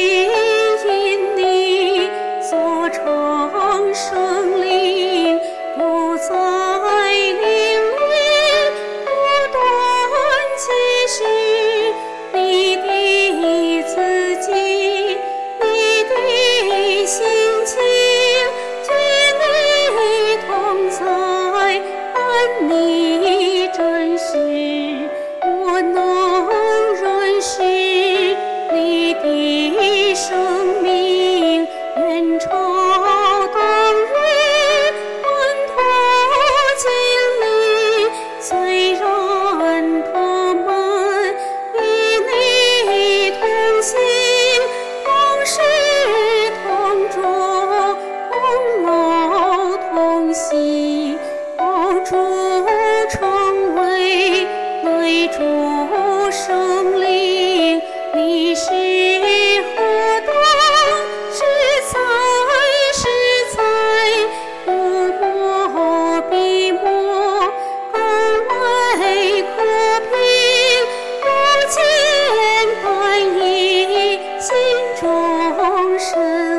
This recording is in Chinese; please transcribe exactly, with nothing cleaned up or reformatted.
因你所成生灵，不再凌乱，不断其实，你的自己，你的心情，与你同在，安你真实，我能认识你的生命，远超当日温脱经历，虽然他们与你同行，同时同住，同劳同喜，帮助成为内主生灵，你是何等实在实在，无莫比莫，更为可凭，如见百亿心中神。